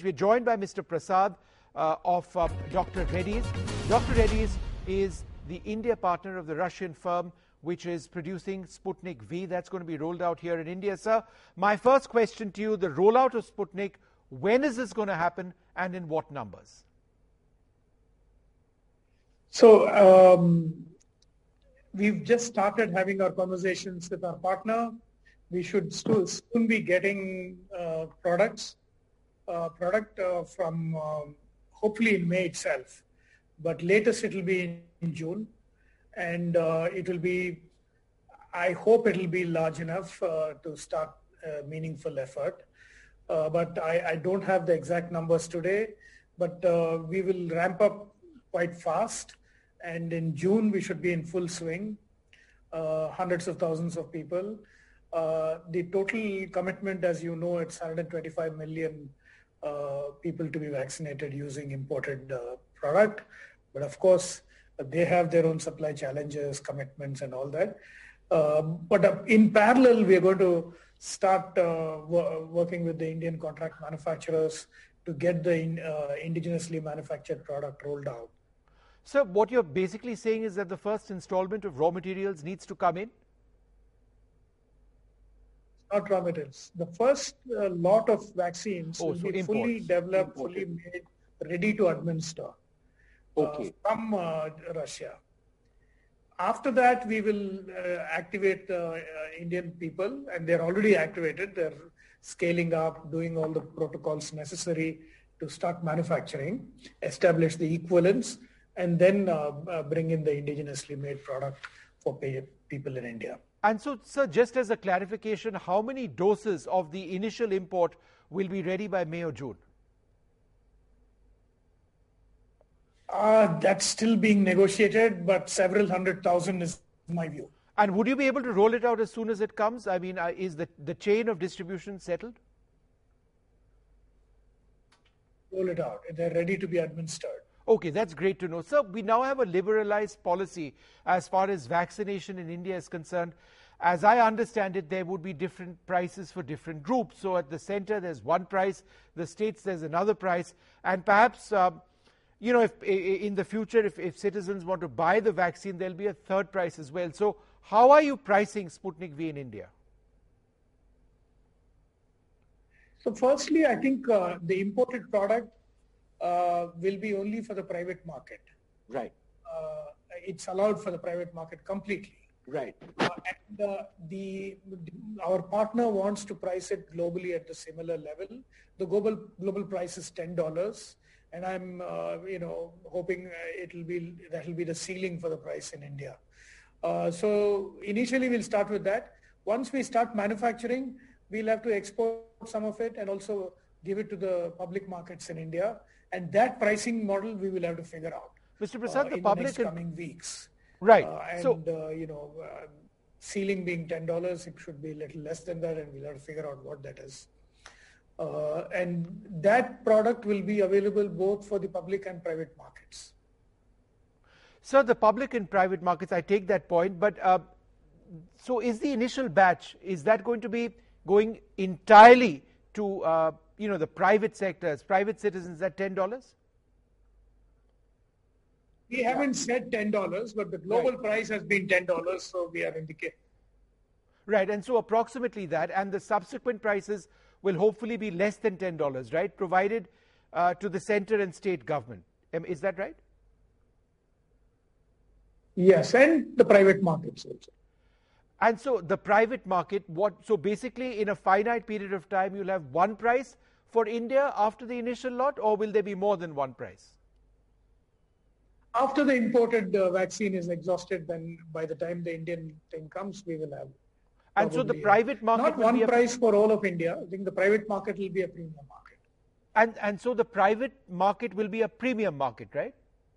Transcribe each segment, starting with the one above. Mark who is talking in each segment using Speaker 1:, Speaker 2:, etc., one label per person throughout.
Speaker 1: We're joined by Mr. Prasad of Dr. Reddy's. Dr. Reddy's is the India partner of the Russian firm which is producing Sputnik V. That's going to be rolled out here in India. Sir, my first question to you, the rollout of Sputnik, when is this going to happen and in what numbers?
Speaker 2: So we've just started having our conversations with our partner. We should soon be getting product from hopefully in May itself, but latest it will be in June, and it will be, I hope it will be large enough to start a meaningful effort. But I don't have the exact numbers today, but we will ramp up quite fast, and in June we should be in full swing, hundreds of thousands of people. The total commitment, as you know, it's 125 million people to be vaccinated using imported product. But of course, they have their own supply challenges, commitments and all that. But in parallel, we are going to start working with the Indian contract manufacturers to get the indigenously manufactured product rolled out.
Speaker 1: So what you're basically saying is that the first installment of raw materials needs to come in?
Speaker 2: Not raw materials. The first lot of vaccines will be
Speaker 1: imports.
Speaker 2: fully developed, fully made, ready to administer from Russia. After that, we will activate Indian people, and they're already activated. They're scaling up, doing all the protocols necessary to start manufacturing, establish the equivalence, and then bring in the indigenously made product for people in India.
Speaker 1: And so, sir, just as a clarification, how many doses of the initial import will be ready by May or June?
Speaker 2: That's still being negotiated, but several 100,000 is my view.
Speaker 1: And would you be able to roll it out as soon as it comes? I mean, is the chain of distribution settled?
Speaker 2: Roll it out. They're ready to be administered.
Speaker 1: Okay, that's great to know. Sir, we now have a liberalized policy as far as vaccination in India is concerned. As I understand it, there would be different prices for different groups. So at the center, there's one price. The states, there's another price. And perhaps, if in the future, if citizens want to buy the vaccine, there'll be a third price as well. So how are you pricing Sputnik V in India?
Speaker 2: So firstly, I think the imported product will be only for the private market.
Speaker 1: Right.
Speaker 2: It's allowed for the private market completely.
Speaker 1: Right.
Speaker 2: And our partner wants to price it globally at the similar level. The global price is $10, and I'm hoping that will be the ceiling for the price in India. So initially we'll start with that. Once we start manufacturing, we'll have to export some of it and also give it to the public markets in India. And that pricing model we will have to figure out.
Speaker 1: Mr. Prasad,
Speaker 2: in the next coming weeks.
Speaker 1: Right.
Speaker 2: Ceiling being $10, it should be a little less than that, and we'll have to figure out what that is. And that product will be available both for the public and private markets.
Speaker 1: Sir, the public and private markets, I take that point, but so is the initial batch, is that going to be going entirely to the private sectors, private citizens at $10?
Speaker 2: We haven't said $10, but the global price has been $10, so we are indicating.
Speaker 1: Right, and so approximately that, and the subsequent prices will hopefully be less than $10, right, provided to the center and state government. Is that right?
Speaker 2: Yes, and the private markets also.
Speaker 1: And so the private market, so basically in a finite period of time, you'll have one price for India after the initial lot, or will there be more than one price?
Speaker 2: After the imported vaccine is exhausted, then by the time the Indian thing comes, we will have.
Speaker 1: And so the private market
Speaker 2: not one price for all of India. I think the private market will be a premium market.
Speaker 1: And so the private market will be a premium market, right?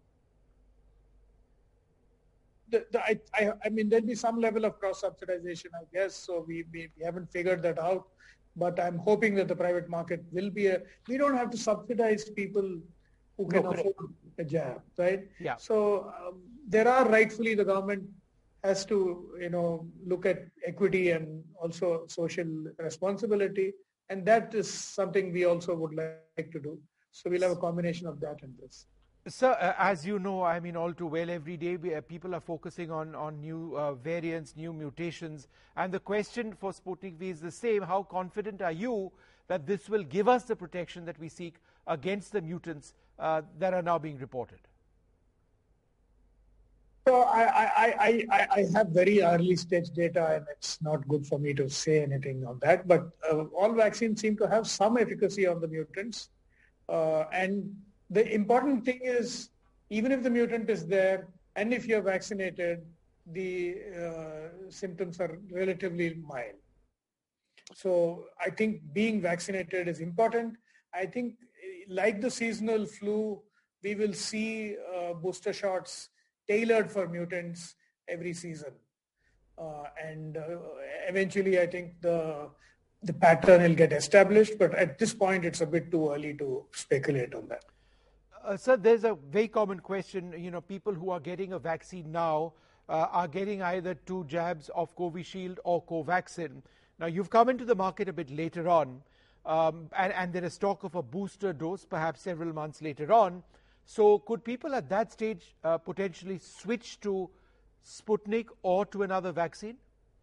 Speaker 2: I mean, there'll be some level of cross-subsidization, I guess. So we haven't figured that out. But I'm hoping that the private market will be we don't have to subsidize people who can afford a jab, right?
Speaker 1: Yeah.
Speaker 2: So there are rightfully the government has to, look at equity and also social responsibility. And that is something we also would like to do. So we'll have a combination of that and this.
Speaker 1: Sir, as you know, I mean, all too well, every day people are focusing on new variants, new mutations. And the question for Sputnik V is the same. How confident are you that this will give us the protection that we seek against the mutants that are now being reported?
Speaker 2: So I have very early stage data, and it's not good for me to say anything on that. But all vaccines seem to have some efficacy on the mutants. And the important thing is, even if the mutant is there, and if you're vaccinated, the symptoms are relatively mild. So I think being vaccinated is important. I think like the seasonal flu, we will see booster shots tailored for mutants every season. And eventually I think the pattern will get established, but at this point it's a bit too early to speculate on that.
Speaker 1: Sir, there's a very common question. You know, people who are getting a vaccine now are getting either 2 jabs of Covishield or Covaxin. Now, you've come into the market a bit later on, and there is talk of a booster dose perhaps several months later on. So could people at that stage potentially switch to Sputnik or to another vaccine?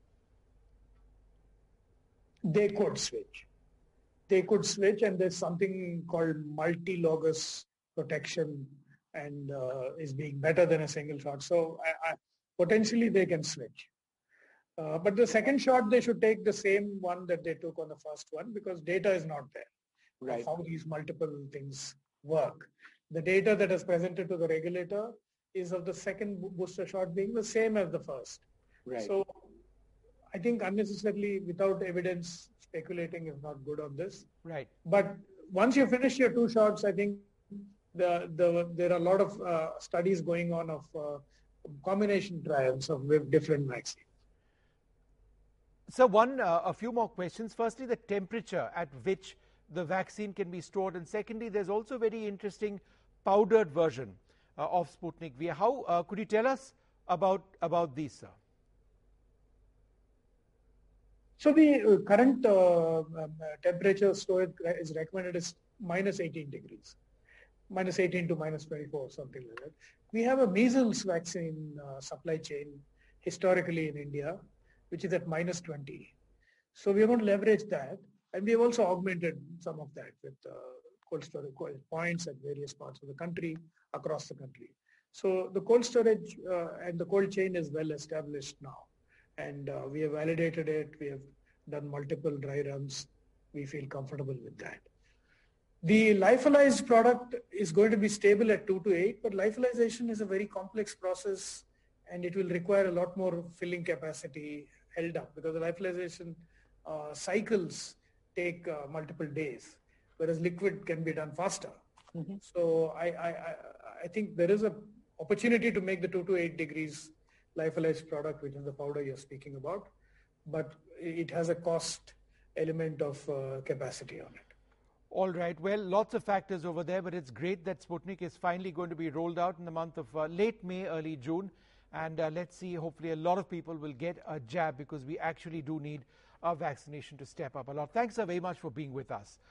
Speaker 2: They could switch. They could switch, and there's something called multi-logous protection, and is being better than a single shot. So potentially they can switch. But the second shot, they should take the same one that they took on the first one, because data is not there. Right. How these multiple things work. The data that is presented to the regulator is of the second booster shot being the same as the first. Right. So I think unnecessarily, without evidence, speculating is not good on this.
Speaker 1: Right.
Speaker 2: But once you finish your 2 shots, I think there are a lot of studies going on of combination trials of different vaccines.
Speaker 1: So a few more questions. Firstly, the temperature at which the vaccine can be stored, and secondly, there's also a very interesting powdered version of Sputnik V. How could you tell us about these, sir?
Speaker 2: So the current temperature storage is recommended is minus 18 degrees, minus 18 to minus 24, something like that. We have a measles vaccine supply chain historically in India, which is at minus 20. So we are going to leverage that. And we have also augmented some of that with cold storage points at various parts of the country, across the country. So the cold storage and the cold chain is well established now. And we have validated it. We have done multiple dry runs. We feel comfortable with that. The lyophilized product is going to be stable at 2 to 8, but lyophilization is a very complex process, and it will require a lot more filling capacity held up, because the lyophilization cycles take multiple days, whereas liquid can be done faster. Mm-hmm. So I think there is an opportunity to make the 2 to 8 degrees lyophilized product, which is the powder you're speaking about, but it has a cost element of capacity on it.
Speaker 1: All right. Well, lots of factors over there, but it's great that Sputnik is finally going to be rolled out in the month of late May, early June. And let's see, hopefully a lot of people will get a jab, because we actually do need our vaccination to step up a lot. Thanks very much for being with us.